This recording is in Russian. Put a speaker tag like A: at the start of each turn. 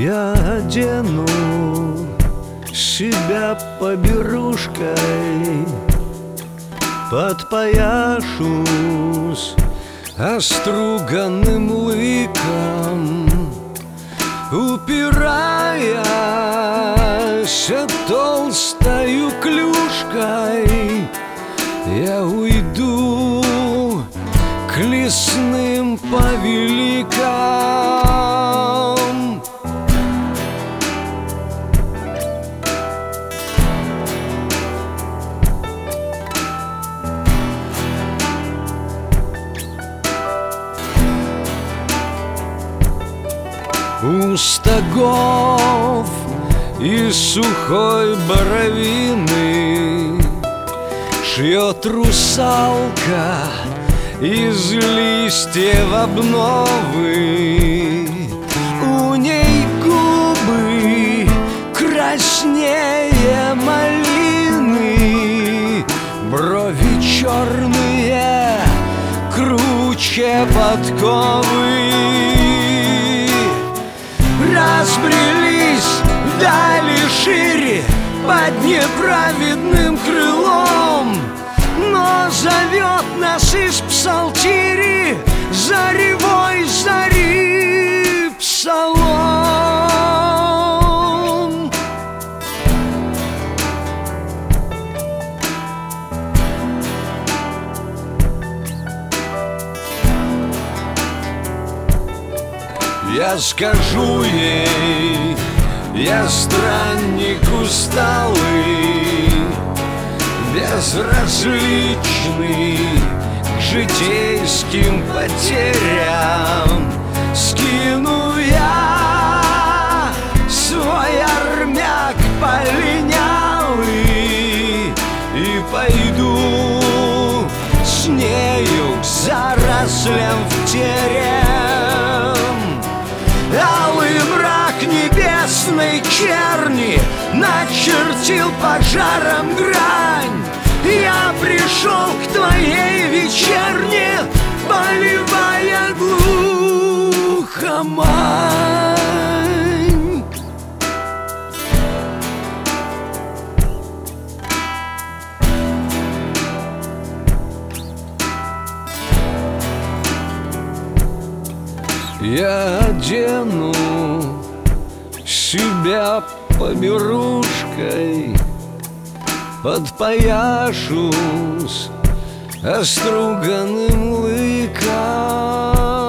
A: Я одену себя поберушкой, подпояшусь оструганным лыком, упираясь толстою клюшкой, я уйду к лесным повеликам. У стогов из сухой боровины шьет русалка из листьев обновы. У ней губы краснее малины, брови черные, круче подковы. Разбрелись вдали шире под неправедным крылом, но зовет нас из псалтири заревой зари псалом. Я скажу ей, я странник усталый, безразличный к житейским потерям. Скину я свой армяк полинялый и пойду с нею к зарослям в терем. Алый мрак небесной черни начертил пожаром грань. Я пришел к твоей вечерне, поливая глухомань. Я одену себя поберушкой, подпояшусь оструганным лыком.